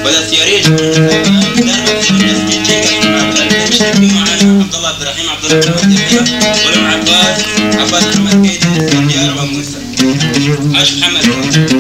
والسياريج معنا عبد الله عبد الرحيم عبد الله ولم عباس محمد كيد الديار وموسى عاش محمد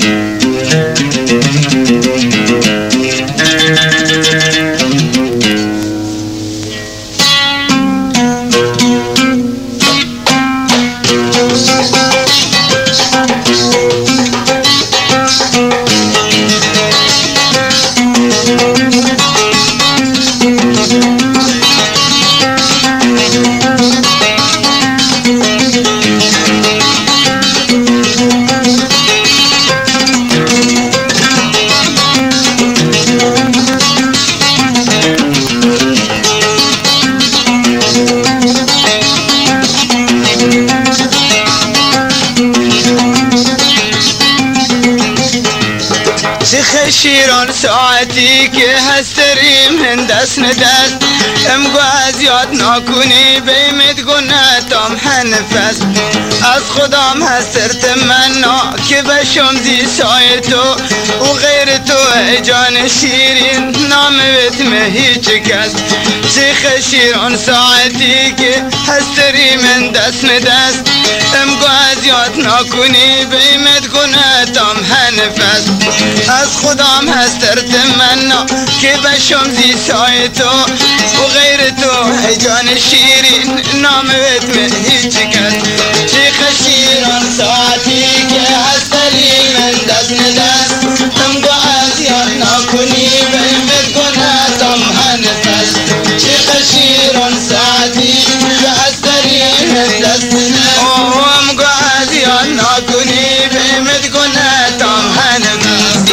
شيرون ساعتي که هستریم هندس ندست امگوازیات ناکنی بیمت گناتم هنفس از خدام هستر تمنا که بشم زی سای تو و غیر تو ای جان شیرین نامت me هیچ کس شیخ شیرون ساعتی که هستریم هندس ندست امگوازیات ناکنی بیمت گناتم هنفس از خدام هستر تمنا که بشم زی سای تو و غیر تو ای جان شیرین نامت me هیچ کس شیخ شیرون ساعتی که هستری من دست ندست امگوازیات ناکنی بیمت گناتم هنفس شیخ شیرون ساعتی که هستری من دست ندست امگوازیات ناکنی بیمت گناتم هنفس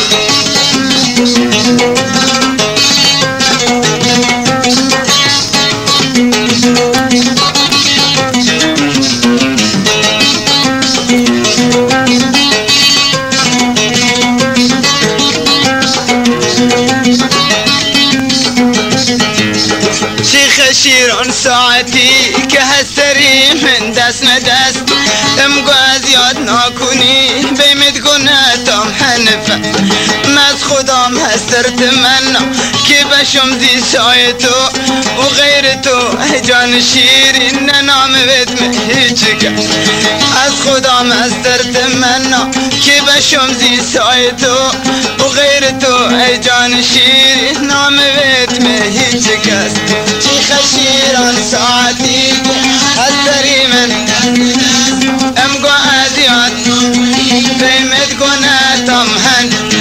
شیرون ساعتی که هستری من دست ندست امگوازیات ناکنی بیمت گناتم هنفس از خدام هستر تمنا که بشم زی سای تو و غیر تو جان شیرین نامت me هیچ کس از خدام هستر تمنا که بشم زی سای تو و غیر تو ای جان شیرین نامت me هیچ کس شیخ شیرون ساعتی هستری من امگوازیات بیمت گناتم هنفس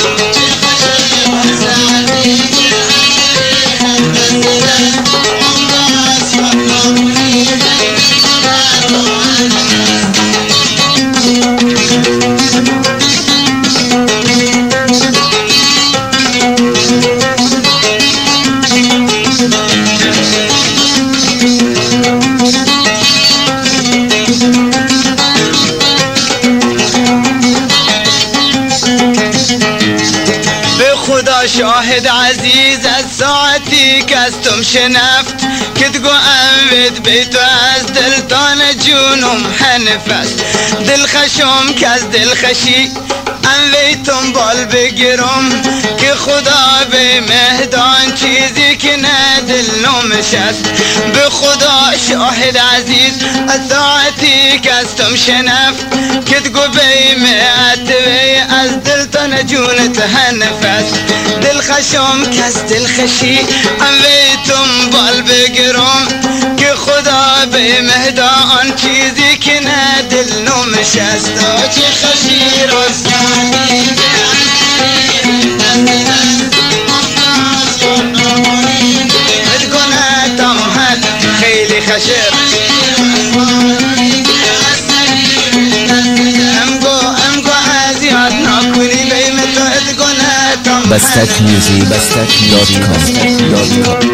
شاهد عزیز از ساعتی کستم شنفت که تگو امید بیتو از دل تان جونم هنفس دل خشم که از دل خشی انویتم بال بگیرم که خدا به مهدان چیزی که نه دل نمشست به خدا شاهد عزیز از ساعتی کستم شنفت که تگو بیمه از دل تان جونت هنفس دل خشم کس دل خشی انویتم بال بگیرم که خدا به مهدان چیزی که نه دل نمشست چه خشی رستانی گناتم هد خیلی خشب امگو عزیات ناکنی بیمت گناتم بستک میوزی بستک.com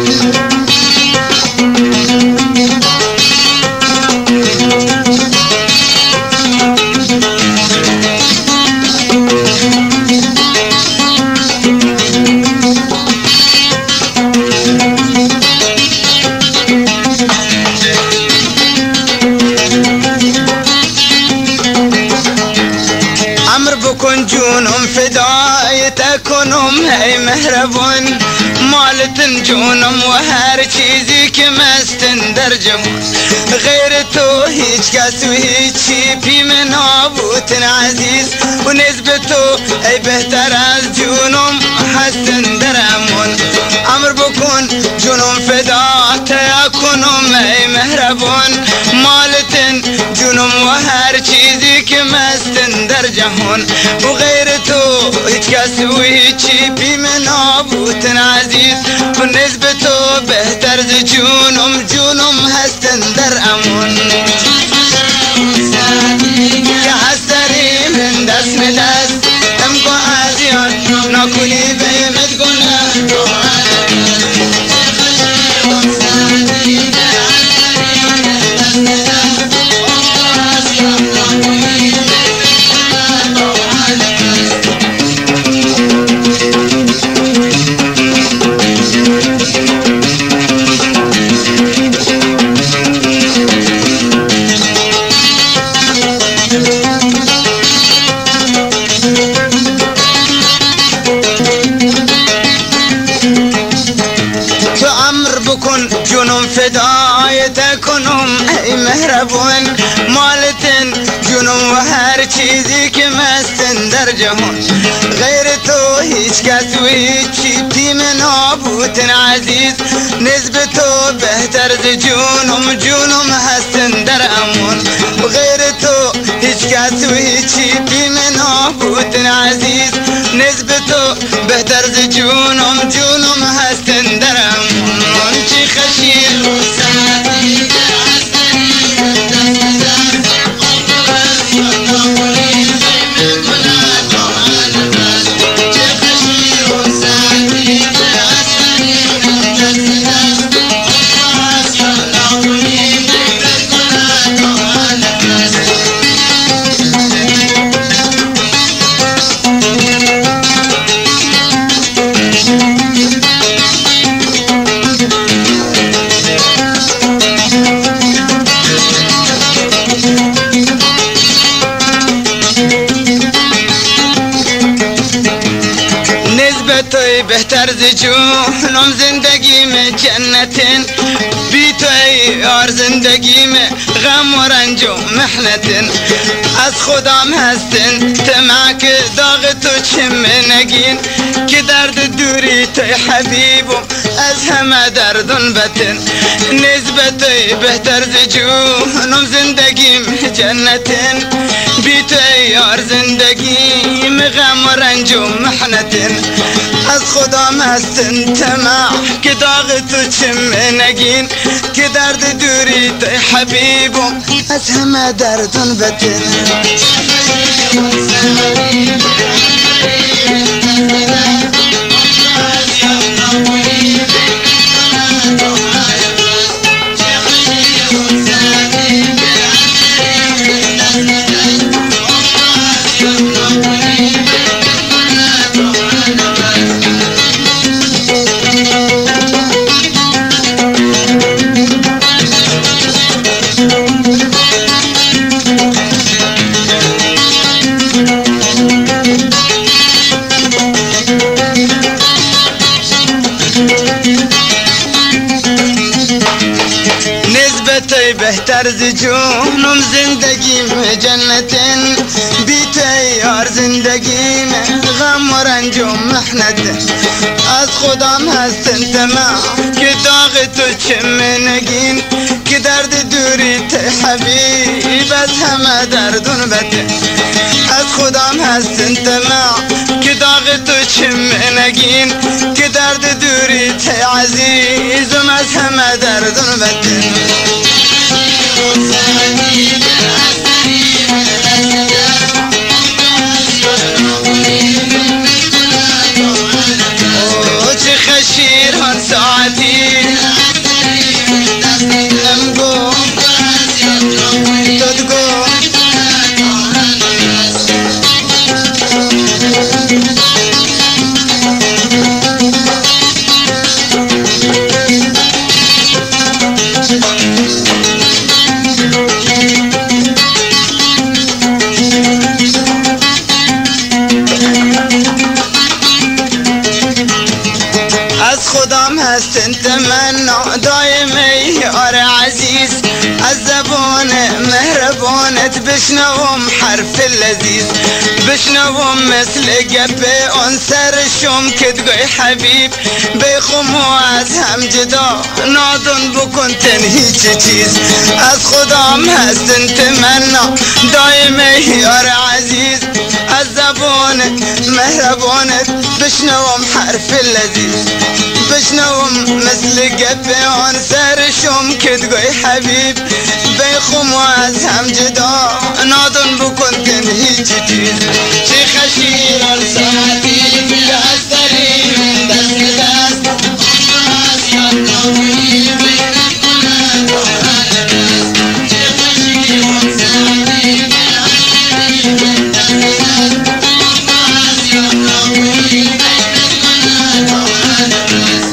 امر بکن جونم فدای تکنم جونم ای مهربون مالت جونم و هر چیزی که مستن در جمون غیر تو هیچ کس و هیچی پی من نابوتن عزیز و نسبت تو ای بهتر از جونم هستن در امون امر بکن جونم فدا تیکنم ای مهربون مالتن جونم و هر چیزی که مستن در جهان و غیر تو هیچ کس و هیچی بی من نابوتن عزیز و نسبت تو بهتر ز جونم هستن در امون که هستری من دست به دست امکو عزیان نکنی بیمت گناه جونم فدایت کنم ای مهربون مالتن جونم و هر چیزی که مستن در جهان غیر تو هیچ کس و هیچی تیم نابوتن عزیز نسبت تو بهتر ز جونم هستن در امون و غیر تو هیچ کس و هیچی تیم نابوتن عزیز نسبت تو بهتر ز جونم هستن در امون چی خشیر توی بهتر ز جونم زندگی میں جنتن بی توی یار زندگی میں غم و رنج و محنتن از خودم هستن طمع که داغ تو چم نگین که درد دوری توی حبیبم از همه دردون بتن نسبت توی بهتر ز جونم زندگی میں جنتن بی توی یار زندگی میں غم و رنج و محنتن از خودم هستن طمع که داغ تو چم نگین که درد دوری توی حبیبم از همه دردون بتن توی بهتر ز جونم زندگی میں جنتن بی توی یار زندگی میں غم و رنج و محنت از خودم هستن طمع که داغ تو چم نگین که درد دوری توی حبیب از همه دردون بده از خودم هستن طمع که داغ تو چم نگین که درد دوری توی عزیزم از همه دردون بده چه خشیر هن ساعتی امگو تدگو خدام هست تمنى دايمي يا عزيز الزبون مهربونت بشنوم حرف اللذيذ بشنوم مثل قبي انسر الشوم كتقوي حبيب بيخمو از هم جدا نادن بكون تنهي چيز از خدام هست تمنى دايمي يا عزيز الزبون مهربونت بشنوم حرف اللذيذ بشنوم مثل قبي انسر الشوم كتقوي حبيب بيخم وازهم جدا نادن بكون تنهي جديد شيخ شير الساتي في الأسري من دست دست أمراس يطلبي بين القلب والألباس شيخ شير الساتي في الأسري من دست دست أمراس يطلبي بين القلب والألباس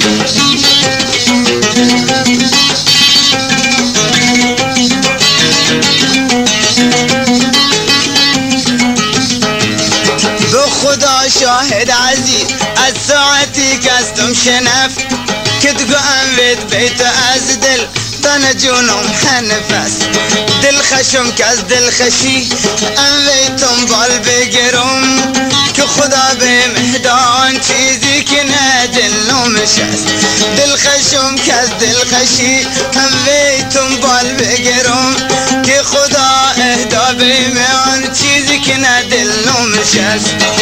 خدا شاهد عزيز الساعتي كاستم شنفت كتقو انفيت بيت ازدل طنجون محنفس دل خشم كاز دل خشي انفيتم بالبقرم كخدا بمهدان چيزي كنا دل نمشس دل خشم كاز دل خشي انفيتم بالبقرم كخدا اهدا بمهدان چيزي كنا دل نمشس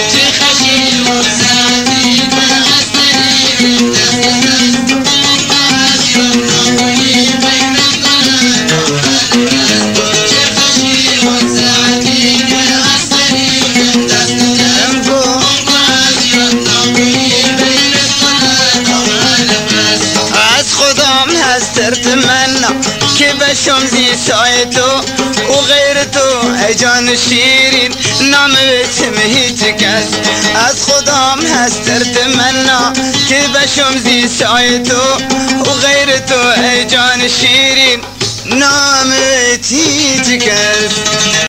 ترتمنى كبشم زي سايتو وغيرتو اجان شيرين نام بسمه تكس از خدام هستر تمنى كبشم زي سايتو وغيرتو اجان شيرين نام تكس